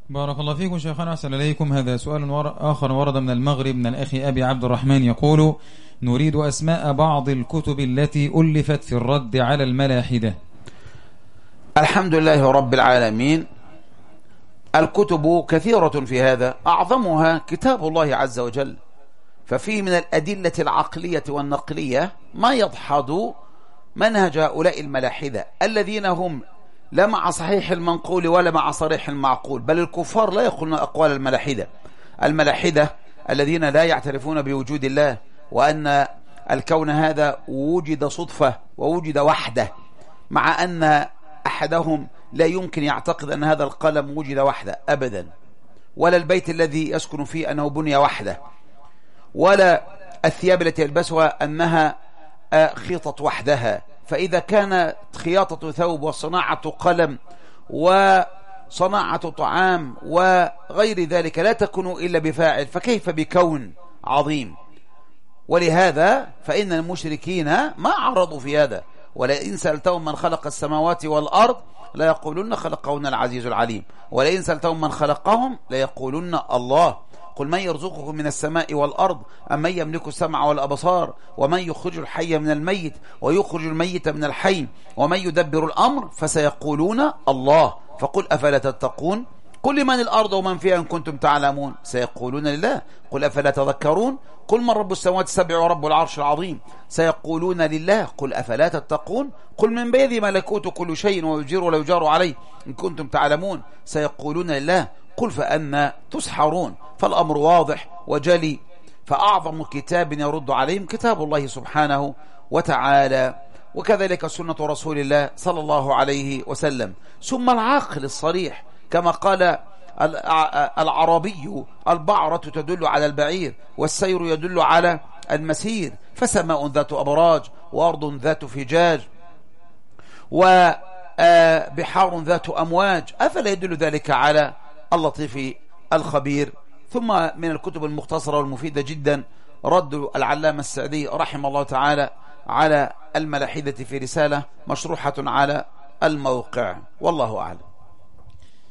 بارك الله فيكم شيخنا، أحسن إليكم. هذا سؤال آخر ورد من المغرب من الأخ أبي عبد الرحمن، يقول: نريد أسماء بعض الكتب التي ألفت في الرد على الملاحدة. الحمد لله رب العالمين. الكتب كثيرة في هذا، أعظمها كتاب الله عز وجل، ففيه من الأدلة العقلية والنقلية ما يدحض منهج هؤلاء الملاحدة الذين هم لا مع صحيح المنقول ولا مع صريح المعقول، بل الكفار لا يقولون أقوال الملاحدة الذين لا يعترفون بوجود الله، وأن الكون هذا وجد صدفة ووجد وحده، مع أن أحدهم لا يمكن يعتقد أن هذا القلم وجد وحده أبدا، ولا البيت الذي يسكن فيه أنه بني وحده، ولا الثياب التي يلبسها أنها خيطت وحدها. فإذا كانت خياطة ثوب وصناعة قلم وصناعة طعام وغير ذلك لا تكون إلا بفاعل، فكيف بكون عظيم؟ ولهذا فإن المشركين ما عرضوا في هذا، ولئن سألتهم من خلق السماوات والأرض لا يقولون خلقهن العزيز العليم، ولئن سألتهم من خلقهم لا يقولون الله. قل من يرزقكم من السماء والأرض أم من يملك السمع والأبصار ومن يخرج الحي من الميت ويخرج الميت من الحي ومن يدبر الأمر فسيقولون الله. فقل أفلا تتقون؟ قل لمن الأرض ومن فيها إن كنتم تعلمون سيقولون لله. قل أفلا تذكرون؟ قل من رب السماوات السبع ورب العرش العظيم سيقولون لله. قل أفلا تتقون؟ قل من بيده ملكوت كل شيء ويجير ولا يجار عليه إن كنتم تعلمون سيقولون لله. قل فأنا تسحرون؟ فالأمر واضح وجلي. فأعظم كتاب يرد عليهم كتاب الله سبحانه وتعالى، وكذلك سنة رسول الله صلى الله عليه وسلم. ثم العقل الصريح، كما قال العربي: البعرة تدل على البعير والسير يدل على المسير، فسماء ذات أبراج وأرض ذات فجاج وبحار ذات أمواج، أفلا يدل ذلك على اللطيف الخبير؟ ثم من الكتب المختصرة والمفيدة جدا رد العلامة السعدي رحمه الله تعالى على الملاحدة في رسالة مشروحة على الموقع، والله أعلم.